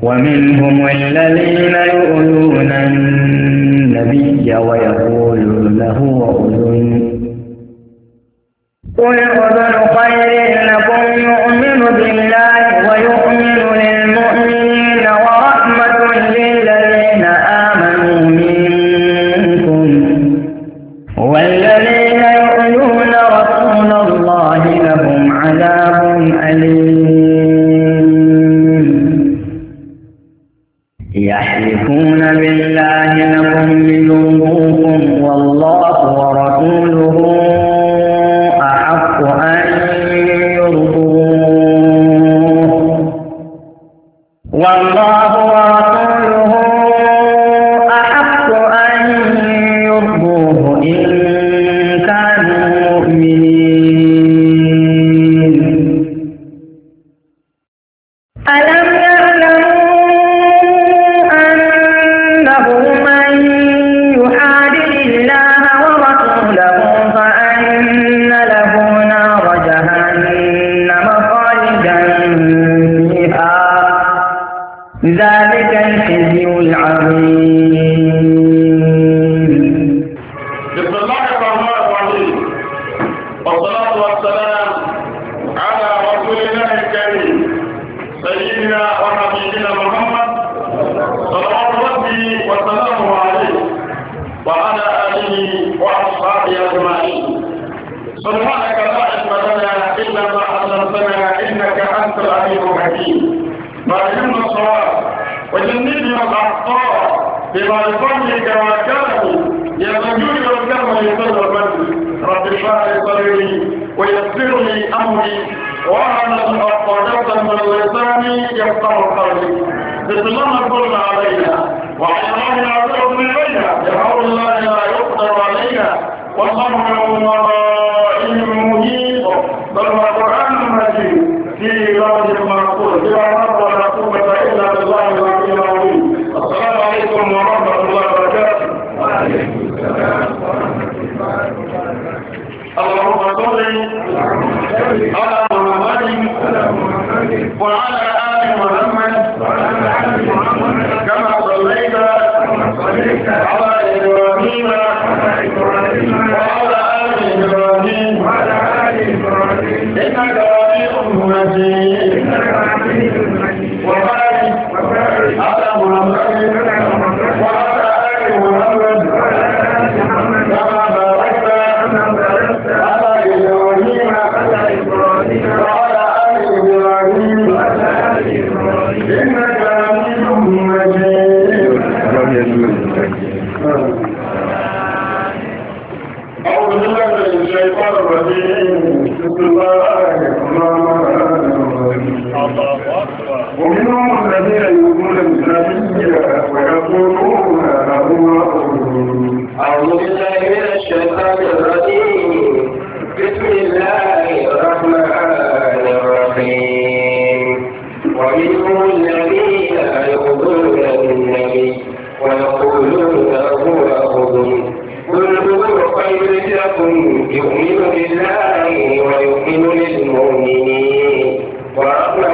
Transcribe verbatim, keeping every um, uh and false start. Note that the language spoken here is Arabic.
ومنهم الذين يؤذون النبي ويقولون هو أذن قل أذن خير لكم يؤمن بالله ويؤمن للمؤمنين ورحمة للذين آمنوا منكم والذين يؤذون رسول الله لهم عذاب أليم يحلفون بالله لكم ليرضوكم والله ورسوله أحق أن يرضوه والله ورسوله أحق أن يرضوه إن كانوا مؤمنين ألم يعلموا أنه من يحادد الله ورسوله فأن له نار جهنم خالدا فيها ذلك الخزي العظيم. بسم الله الرحمن الرحيم والصلاة والسلام على رسول الله الكريم سيدنا وحبيبنا محمد صلوات ربي وسلامه عليه وعلى آله وأصحابه أجمعين. سبحانك لا علم لنا إلا ما علمتنا إنك أنت العليم الحكيم. فألهمنا الصواب وجنبنا الأخطاء بما لفضلك وكرمك يا رجل والكرم يسر المجد. رب اشرح لي صدري ويسر لي أمري واعلم عقدة من لساني يفقه قولي. بسم الله نصرنا علينا وعلى الله نعبد إلينا بحول الله لا يقدر علينا والله من ورائهم محيط بل هو قرآن مجيد في لوح محفوظ بلا حول ولا قوة إلا بالله العلي العظيم. السلام عليكم ورحمة الله وبركاته. وعليكم السلام ورحمة الله وبركاته. اللهم صل على محمد وعلى آل محمد كما صليت على إبراهيم وعلى آل إبراهيم إنك حميد مجيد. وبارك على محمد وعلى آل محمد كما باركت على إبراهيم وعلى آل إبراهيم إنك حميد مجيد. أعوذ بالله من الشيطان الرجيم. بسم الله الرحمن الرحيم. ومنهم الذين يؤمنون بالنبي ويقولون هو أذن. أعوذ بالله من الشيطان الرجيم. بسم الله الرحمن الرحيم. ومنهم الذين يؤذون النبي ويقولون هو أذن قل أذن خير لكم يؤمن بالله ويؤمن للمؤمنين ورحمة